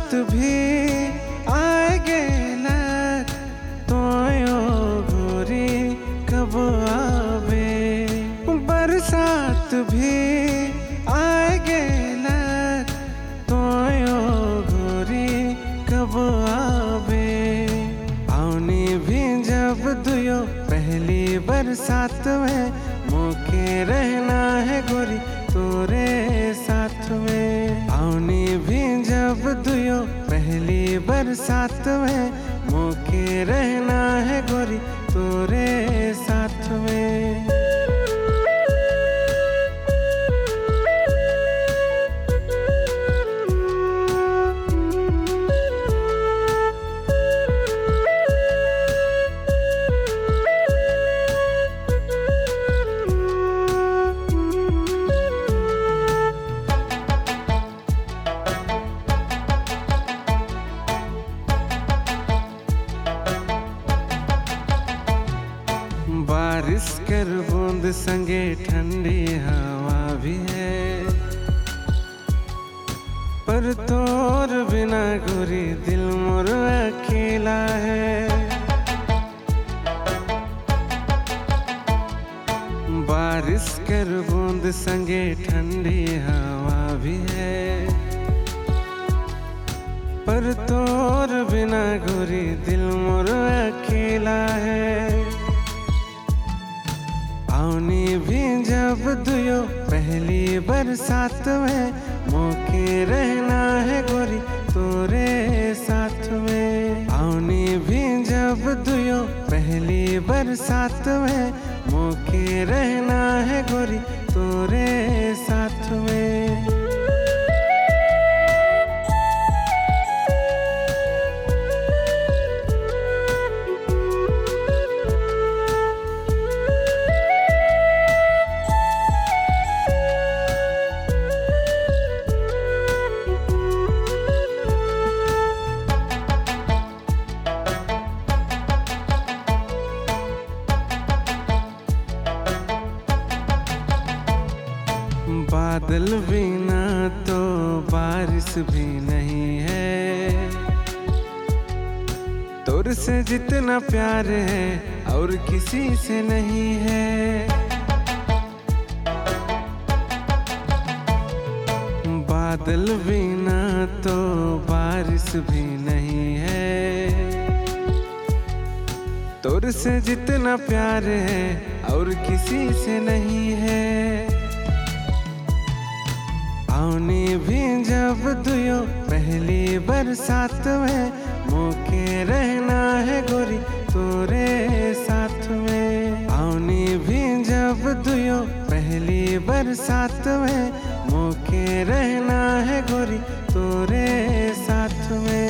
बरसात भी आएगे न तोयो गोरी कब आवे। बरसात भी आएगे न तोयो गोरी कब आवे। आउनी भी जब दुयो पहली बरसात में मौके रहना है गोरी तोरे साथ में। आउनी भी जब दुयो पहली बरसात में मौके रहना है गोरी तोरे साथ में। बारिश कर बूंद संगे ठंडी हवा भी है, पर तोर बिना गोरी दिल मोर अकेला है। बारिश कर बूंद संगे ठंडी हवा भी है, पर तोर बिना गोरी दिल मोर अकेला है। आउनी भी जब दुयो पहली बरसात में मौके रहना है गोरी तोरे साथ में। आउनी भी जब दुयो पहली बरसात में मौके रहना है गोरी तोरे साथ में। बादल भी ना तो बारिश भी नहीं है, तोर से जितना प्यार है और किसी से नहीं है। बादल भी ना तो बारिश भी नहीं है, तोर से जितना प्यार है और किसी से नहीं है। आउनी भी जब दुयो पहली बरसात में मौके रहना है गोरी तोरे साथ में। आउनी भी जब दुयो पहली बरसात में मौके रहना है गोरी तोरे साथ में।